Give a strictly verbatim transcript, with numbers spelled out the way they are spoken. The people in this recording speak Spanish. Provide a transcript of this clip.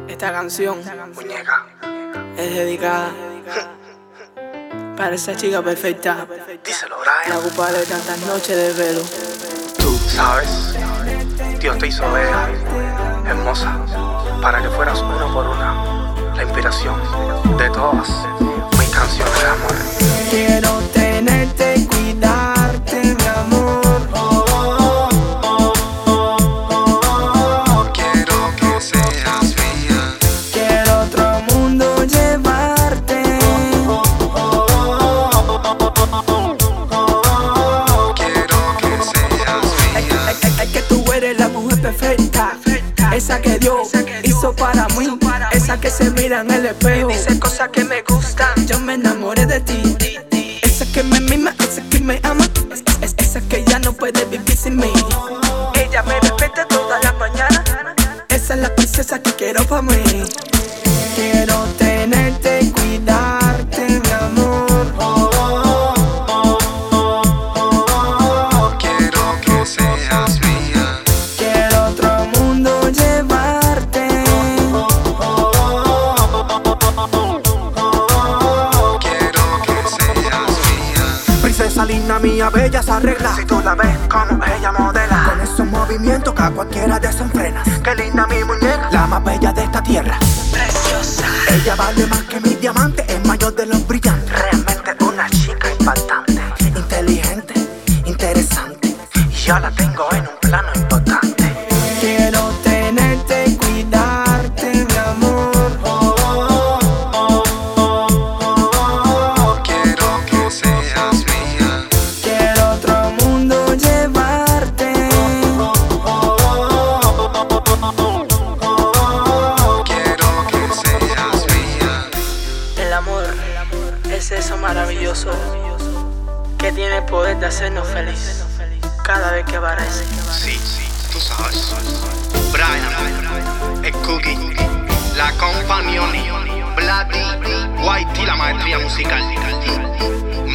Esta canción, muñeca, es dedicada para esa chica perfecta, díselo, la Brian. culpable de tantas noches de velo. Tú sabes, Dios te hizo bella, hermosa, para que fueras uno por una, la inspiración de todas mis canciones de amor. Quiero tenerte, cuidarte, mi amor. Quiero que seas mía. Quiero otro mundo llevarte. Quiero que seas mía. Es, es- es que tú eres la mujer perfecta, esa que Dios hizo para mí, esa que se mira en el espejo y dice cosas que me gustan. Yo me enamoré de ti, esa que me mima, esa que me ama, es, es- esa que ya no puede vivir sin mí. Ella me respeta todas las mañanas, esa es la princesa que quiero para mí. Quiero tenerte, cuidarte, mi amor. Quiero que seas mía. Quiero otro mundo llevarte. Quiero que seas mía. Princesa linda mía, bella se arregla. Si tú la ves como ella modela, Con esos movimientos que a cualquiera desenfrena. qué linda mi muñeca. La más bella de esta tierra. Preciosa. Ella vale más que mi diamante, es mayor de los brillantes. Realmente una chica impactante, Inteligente, interesante. y yo la tengo en un plano importante. Quiero tenerte, cuidarte, mi amor. Quiero que seas mía. Quiero otro mundo llevarte. Quiero que seas mía. El amor es eso maravilloso que tiene el poder de hacernos felices cada vez que aparece. Sí, sí, tú sabes. Brian, el Cookie, la compañía, Bloody, Whitey, la maestría musical.